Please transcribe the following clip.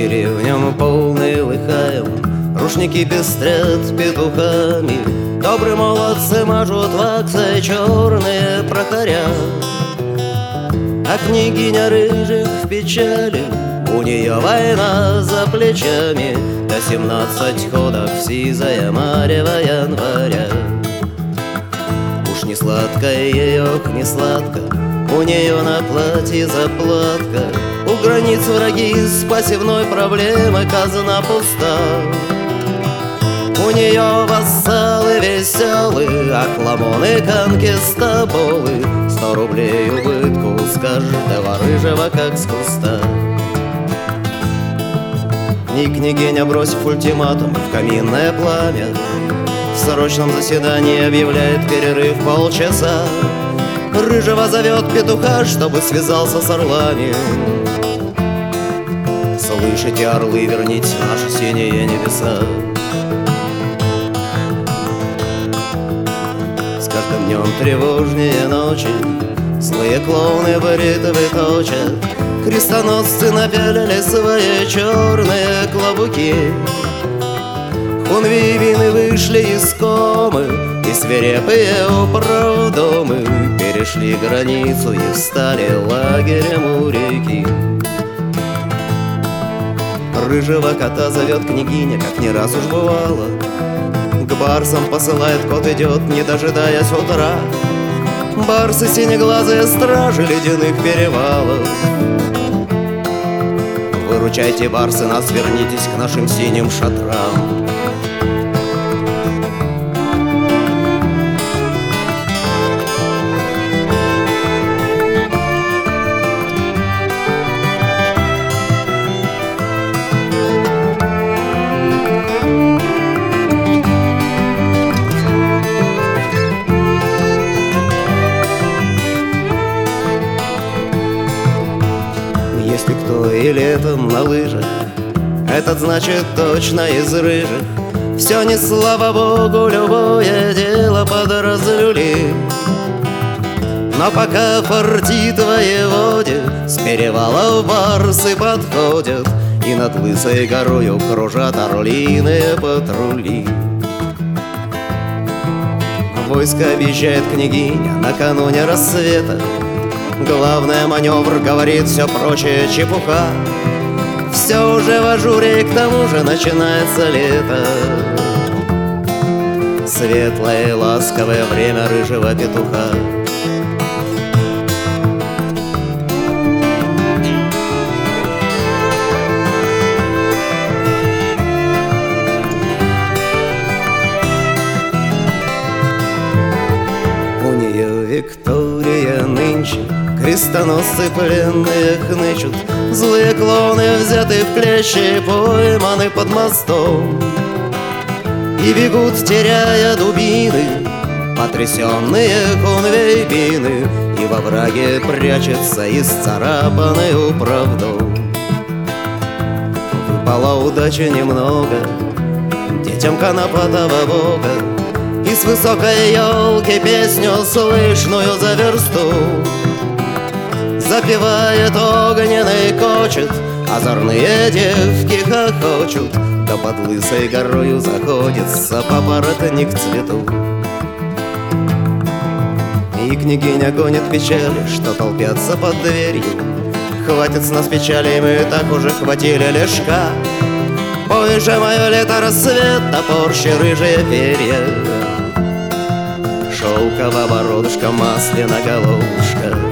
деревням полные лыхаем, рушники пестрят петухами, добрые молодцы мажут ваксой черные прохоря. А княгиня рыжих в печали, у нее война за плечами, до 17 ходов сизая марева января. Уж не сладкая ей, ох, не сладко, у нее на платье заплатка, у границ враги с посевной проблемой, казна пуста. У нее вассалы веселые, ахламоны, конкистаболы, 100 рублей убытку с каждого рыжего, как с куста. И княгиня, бросив ультиматум в каминное пламя, в срочном заседании объявляет перерыв полчаса. Рыжего зовет петуха, чтобы связался с орлами. Слышите, орлы, верните наши синие небеса. С каждым днем тревожнее ночи, злые клоуны баритовы точат, крестоносцы напялили свои черные клобуки. Хунвейбины вышли из комы, и свирепые управдомы перешли границу и встали лагерем у реки. Рыжего кота зовет княгиня, как не раз уж бывало, к барсам посылает, кот идет, не дожидаясь утра. Барсы синеглазые, стражи ледяных перевалов. Выручайте, барсы, нас, вернитесь к нашим синим шатрам. Если кто и летом на лыжах, этот значит точно из рыжих. Все не слава богу, любое дело подразлюли. Но пока фартит воеводе, с перевалов барсы подходят, и над лысой горою кружат орлиные патрули. Войско объезжает княгиня накануне рассвета. Главное, маневр, говорит, все прочее чепуха. Все уже в ажуре, и к тому же начинается лето. Светлое и ласковое время рыжего петуха. У нее Виктория нынче, крестоносцы пленные хнычут, злые клоуны взяты в клещи, пойманы под мостом. И бегут, теряя дубины, потрясенные хунвейбины, и во враге прячется исцарапанный управдом. Выпала удача немного детям конопатого бога, и с высокой елки песню слышную за версту запевает огненный кочет, озорные девки хохочут, да под лысой горою заходится папоротник к цвету. И княгиня гонит печали, что толпятся под дверью. Хватит с нас печали, мы так уже хватили лишка. Ой же мое лето, рассвет, топорщи рыжие перья, шелковая бородушка, масляная головушка.